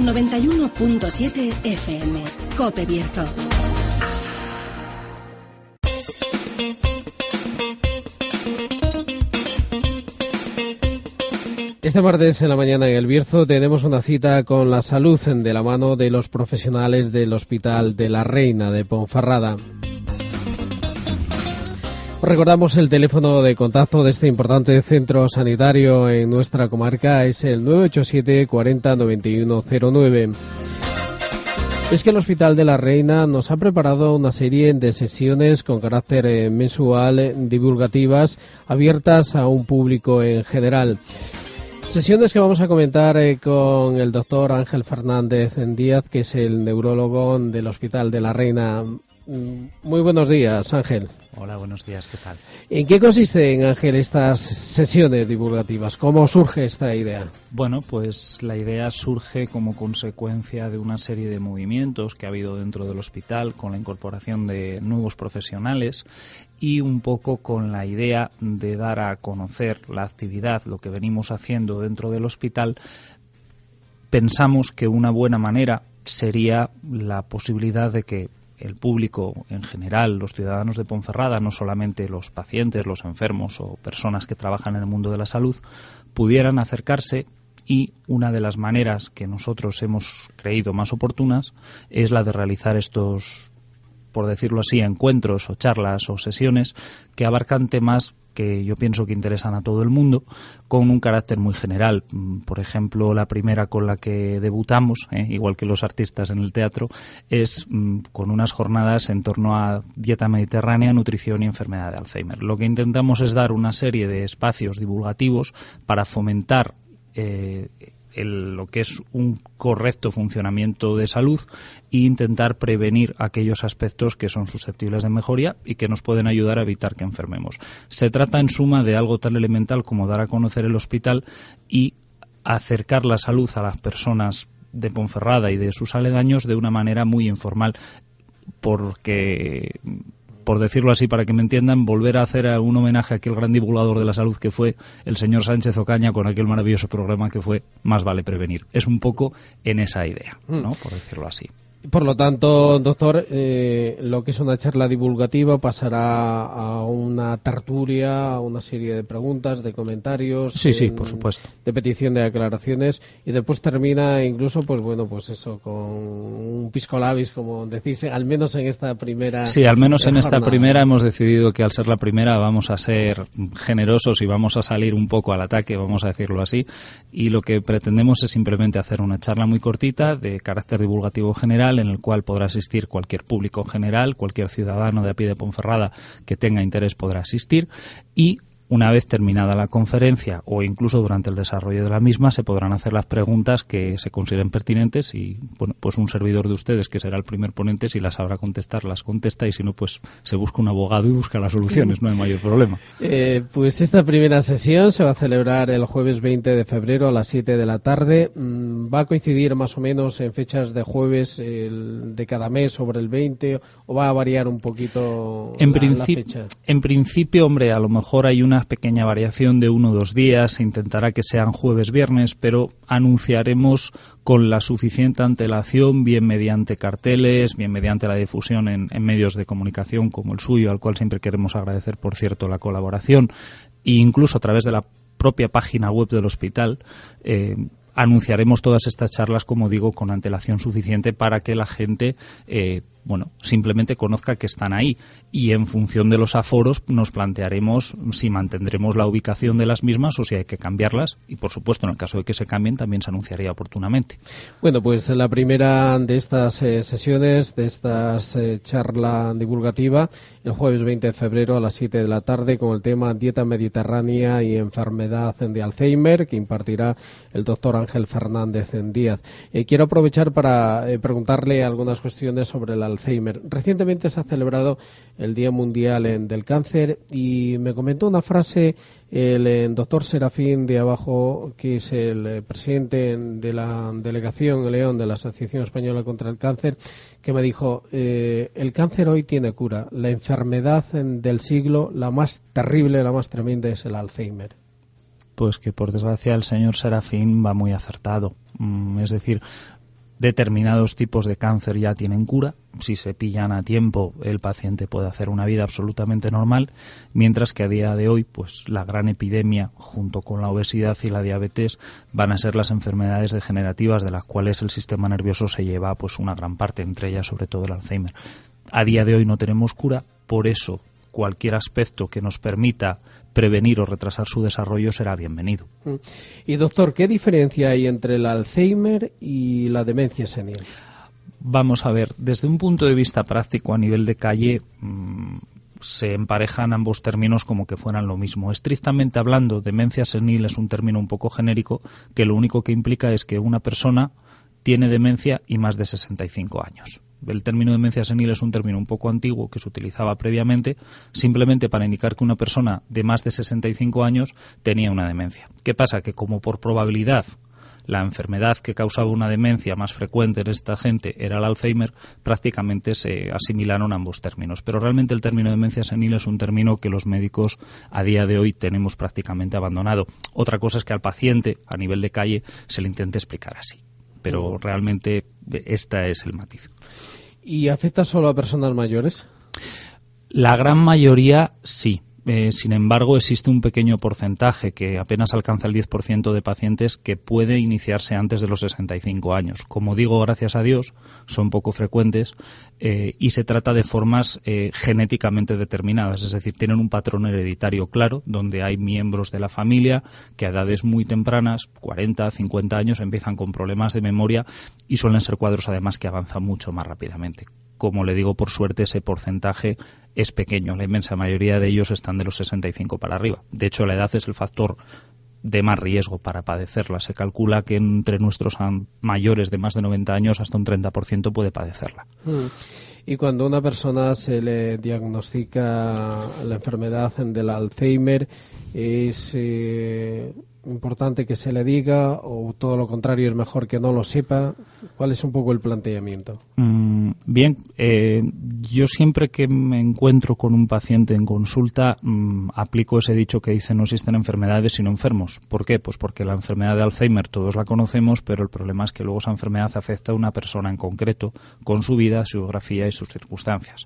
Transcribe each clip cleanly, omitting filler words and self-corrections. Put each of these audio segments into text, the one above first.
91.7 FM. COPE Bierzo. Este martes en la mañana en El Bierzo tenemos una cita con la salud de la mano de los profesionales del Hospital de la Reina de Ponferrada. Recordamos el teléfono de contacto de este importante centro sanitario en nuestra comarca, es el 987 40 9109. Es que el Hospital de la Reina nos ha preparado una serie de sesiones con carácter mensual, divulgativas, abiertas a un público en general. Sesiones que vamos a comentar con el doctor Ángel Fernández Díaz, que es el neurólogo del Hospital de la Reina. Muy buenos días, Ángel. Hola, buenos días, ¿qué tal? ¿En qué consisten, Ángel, estas sesiones divulgativas? ¿Cómo surge esta idea? Bueno, pues la idea surge como consecuencia de una serie de movimientos que ha habido dentro del hospital con la incorporación de nuevos profesionales y un poco con la idea de dar a conocer la actividad, lo que venimos haciendo dentro del hospital. Pensamos que una buena manera sería la posibilidad de que el público en general, los ciudadanos de Ponferrada, no solamente los pacientes, los enfermos o personas que trabajan en el mundo de la salud, pudieran acercarse, y una de las maneras que nosotros hemos creído más oportunas es la de realizar estos, por decirlo así, encuentros o charlas o sesiones que abarcan temas que yo pienso que interesan a todo el mundo, con un carácter muy general. Por ejemplo, la primera con la que debutamos, igual que los artistas en el teatro, es con unas jornadas en torno a dieta mediterránea, nutrición y enfermedad de Alzheimer. Lo que intentamos es dar una serie de espacios divulgativos para fomentar lo que es un correcto funcionamiento de salud e intentar prevenir aquellos aspectos que son susceptibles de mejoría y que nos pueden ayudar a evitar que enfermemos. Se trata en suma de algo tan elemental como dar a conocer el hospital y acercar la salud a las personas de Ponferrada y de sus aledaños de una manera muy informal, porque, por decirlo así, para que me entiendan, volver a hacer un homenaje a aquel gran divulgador de la salud que fue el señor Sánchez Ocaña con aquel maravilloso programa que fue Más vale prevenir. Es un poco en esa idea, ¿no? Por decirlo así. Por lo tanto, doctor, lo que es una charla divulgativa pasará a una tertulia, a una serie de preguntas, de comentarios. Sí, por supuesto. De petición de aclaraciones, y después termina incluso, pues bueno, pues eso, con un pisco labis, como decís, al menos en esta primera. Sí, al menos en esta primera hemos decidido que al ser la primera vamos a ser generosos y vamos a salir un poco al ataque, vamos a decirlo así, y lo que pretendemos es simplemente hacer una charla muy cortita de carácter divulgativo general, en el cual podrá asistir cualquier público general, cualquier ciudadano de a pie de Ponferrada que tenga interés podrá asistir, y una vez terminada la conferencia o incluso durante el desarrollo de la misma se podrán hacer las preguntas que se consideren pertinentes y, bueno, pues un servidor de ustedes, que será el primer ponente, si las sabrá contestar, las contesta, y si no, pues se busca un abogado y busca las soluciones, no hay mayor problema. Pues esta primera sesión se va a celebrar el jueves 20 de febrero a las 7 de la tarde. ¿Va a coincidir más o menos en fechas de jueves de cada mes sobre el 20 o va a variar un poquito la fecha? En principio, hombre, a lo mejor hay una pequeña variación de 1 o 2 días, se intentará que sean jueves-viernes, pero anunciaremos con la suficiente antelación, bien mediante carteles, bien mediante la difusión en medios de comunicación como el suyo, al cual siempre queremos agradecer, por cierto, la colaboración, e incluso a través de la propia página web del hospital. Anunciaremos todas estas charlas, como digo, con antelación suficiente para que la gente simplemente conozca que están ahí, y en función de los aforos nos plantearemos si mantendremos la ubicación de las mismas o si hay que cambiarlas, y por supuesto en el caso de que se cambien también se anunciaría oportunamente. Bueno, pues la primera de estas sesiones, de estas charla divulgativa, el jueves 20 de febrero a las 7 de la tarde, con el tema dieta mediterránea y enfermedad de Alzheimer, que impartirá el doctor Ángel Fernández Díaz. Quiero aprovechar para preguntarle algunas cuestiones sobre el Alzheimer. Recientemente se ha celebrado el Día Mundial del Cáncer y me comentó una frase el doctor Serafín de Abajo, que es el presidente de la delegación en León de la Asociación Española contra el Cáncer, que me dijo, el cáncer hoy tiene cura, la enfermedad del siglo, la más terrible, la más tremenda, es el Alzheimer. Pues que por desgracia el señor Serafín va muy acertado. Es decir, Determinados tipos de cáncer ya tienen cura. Si se pillan a tiempo, el paciente puede hacer una vida absolutamente normal, mientras que a día de hoy, pues la gran epidemia, junto con la obesidad y la diabetes, van a ser las enfermedades degenerativas, de las cuales el sistema nervioso se lleva pues una gran parte, entre ellas sobre todo el Alzheimer. A día de hoy no tenemos cura, por eso cualquier aspecto que nos permita prevenir o retrasar su desarrollo será bienvenido. Y doctor, ¿qué diferencia hay entre el Alzheimer y la demencia senil? Vamos a ver, desde un punto de vista práctico a nivel de calle, se emparejan ambos términos como que fueran lo mismo. Estrictamente hablando, demencia senil es un término un poco genérico que lo único que implica es que una persona tiene demencia y más de 65 años. El término demencia senil es un término un poco antiguo que se utilizaba previamente simplemente para indicar que una persona de más de 65 años tenía una demencia. ¿Qué pasa? Que como por probabilidad la enfermedad que causaba una demencia más frecuente en esta gente era el Alzheimer, prácticamente se asimilaron ambos términos. Pero realmente el término demencia senil es un término que los médicos a día de hoy tenemos prácticamente abandonado. Otra cosa es que al paciente, a nivel de calle, se le intente explicar así. Pero realmente este es el matiz. ¿Y afecta solo a personas mayores? La gran mayoría sí. Sin embargo, existe un pequeño porcentaje que apenas alcanza el 10% de pacientes que puede iniciarse antes de los 65 años. Como digo, gracias a Dios, son poco frecuentes y se trata de formas genéticamente determinadas, es decir, tienen un patrón hereditario claro, donde hay miembros de la familia que a edades muy tempranas, 40, 50 años, empiezan con problemas de memoria y suelen ser cuadros además que avanzan mucho más rápidamente. Como le digo, por suerte ese porcentaje es pequeño. La inmensa mayoría de ellos están de los 65 para arriba. De hecho, la edad es el factor de más riesgo para padecerla. Se calcula que entre nuestros mayores de más de 90 años hasta un 30% puede padecerla. Y cuando a una persona se le diagnostica la enfermedad del Alzheimer, ¿es importante que se le diga o todo lo contrario, es mejor que no lo sepa? ¿Cuál es un poco el planteamiento? Bien, yo siempre que me encuentro con un paciente en consulta aplico ese dicho que dice no existen enfermedades sino enfermos. ¿Por qué? Pues porque la enfermedad de Alzheimer todos la conocemos, pero el problema es que luego esa enfermedad afecta a una persona en concreto con su vida, su biografía y sus circunstancias.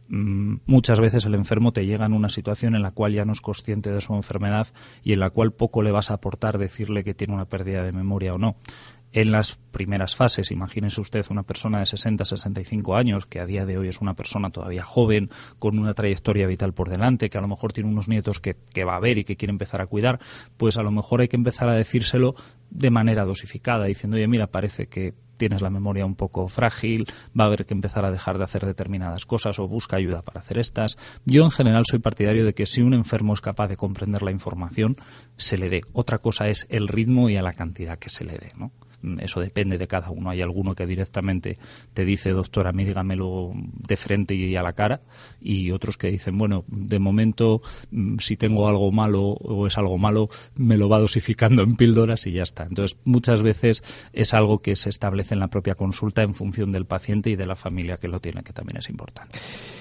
Muchas veces el enfermo te llega en una situación en la cual ya no es consciente de su enfermedad y en la cual poco le vas a aportar decirle que tiene una pérdida de memoria o no. En las primeras fases, imagínese usted una persona de 60, 65 años, que a día de hoy es una persona todavía joven, con una trayectoria vital por delante, que a lo mejor tiene unos nietos que va a ver y que quiere empezar a cuidar, pues a lo mejor hay que empezar a decírselo de manera dosificada, diciendo, oye, mira, parece que tienes la memoria un poco frágil, va a haber que empezar a dejar de hacer determinadas cosas o busca ayuda para hacer estas. Yo en general soy partidario de que si un enfermo es capaz de comprender la información, se le dé. Otra cosa es el ritmo y a la cantidad que se le dé, ¿no? Eso depende de cada uno. Hay alguno que directamente te dice, doctor, a mí dígamelo de frente y a la cara, y otros que dicen, bueno, de momento, si tengo algo malo o es algo malo, me lo va dosificando en píldoras y ya está. Entonces, muchas veces es algo que se establece en la propia consulta en función del paciente y de la familia que lo tiene, que también es importante.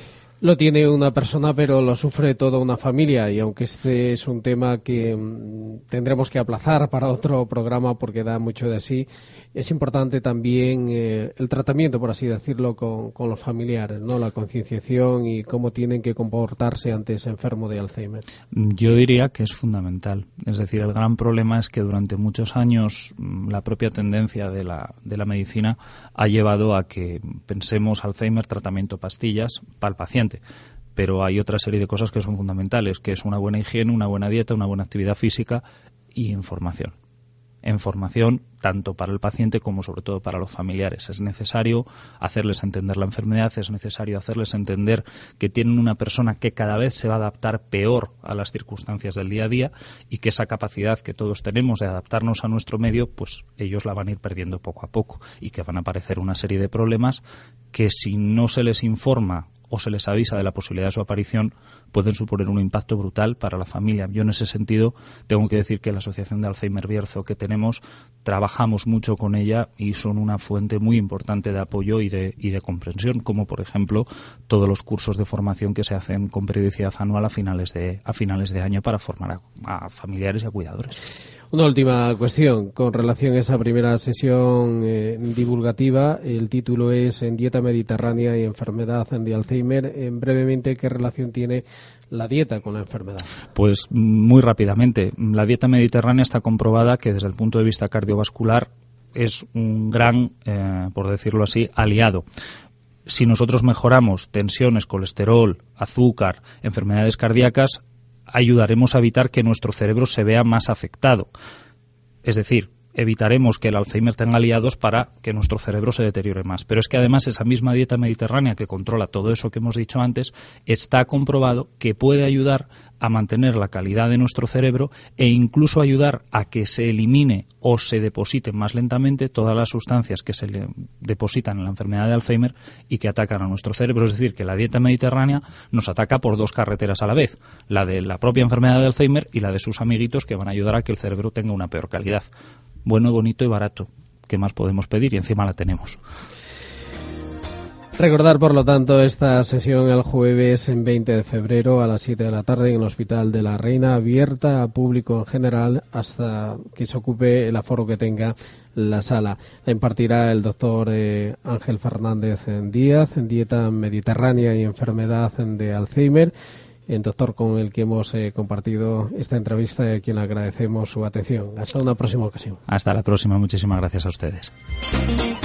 Lo tiene una persona, pero lo sufre toda una familia, y aunque este es un tema que tendremos que aplazar para otro programa porque da mucho de sí, es importante también el tratamiento, por así decirlo, con los familiares, ¿no? La concienciación y cómo tienen que comportarse ante ese enfermo de Alzheimer. Yo diría que es fundamental. Es decir, el gran problema es que durante muchos años la propia tendencia de la medicina ha llevado a que pensemos Alzheimer, tratamiento, pastillas para el paciente. Pero hay otra serie de cosas que son fundamentales, que es una buena higiene, una buena dieta, una buena actividad física y información. Información tanto para el paciente como sobre todo para los familiares. Es necesario hacerles entender la enfermedad, es necesario hacerles entender que tienen una persona que cada vez se va a adaptar peor a las circunstancias del día a día y que esa capacidad que todos tenemos de adaptarnos a nuestro medio, pues ellos la van a ir perdiendo poco a poco y que van a aparecer una serie de problemas que si no se les informa o se les avisa de la posibilidad de su aparición, pueden suponer un impacto brutal para la familia. Yo en ese sentido tengo que decir que la Asociación de Alzheimer Bierzo que tenemos, trabajamos mucho con ella y son una fuente muy importante de apoyo y de comprensión, como por ejemplo todos los cursos de formación que se hacen con periodicidad anual a finales de año para formar a familiares y a cuidadores. Una última cuestión con relación a esa primera sesión divulgativa. El título es En dieta mediterránea y enfermedad de Alzheimer. Brevemente, ¿qué relación tiene la dieta con la enfermedad? Pues muy rápidamente. La dieta mediterránea está comprobada que desde el punto de vista cardiovascular es un gran, por decirlo así, aliado. Si nosotros mejoramos tensiones, colesterol, azúcar, enfermedades cardíacas, ayudaremos a evitar que nuestro cerebro se vea más afectado. Es decir, evitaremos que el Alzheimer tenga aliados para que nuestro cerebro se deteriore más. Pero es que además esa misma dieta mediterránea que controla todo eso que hemos dicho antes, está comprobado que puede ayudar a mantener la calidad de nuestro cerebro e incluso ayudar a que se elimine o se depositen más lentamente todas las sustancias que se le depositan en la enfermedad de Alzheimer y que atacan a nuestro cerebro. Es decir, que la dieta mediterránea nos ataca por dos carreteras a la vez, la de la propia enfermedad de Alzheimer y la de sus amiguitos que van a ayudar a que el cerebro tenga una peor calidad. Bueno, bonito y barato. ¿Qué más podemos pedir? Y encima la tenemos. Recordar, por lo tanto, esta sesión el jueves en 20 de febrero a las 7 de la tarde en el Hospital de la Reina, abierta a público en general hasta que se ocupe el aforo que tenga la sala. La impartirá el doctor Ángel Fernández Díaz en dieta mediterránea y enfermedad de Alzheimer, el doctor con el que hemos compartido esta entrevista y a quien agradecemos su atención. Hasta una próxima ocasión. Hasta la próxima. Muchísimas gracias a ustedes.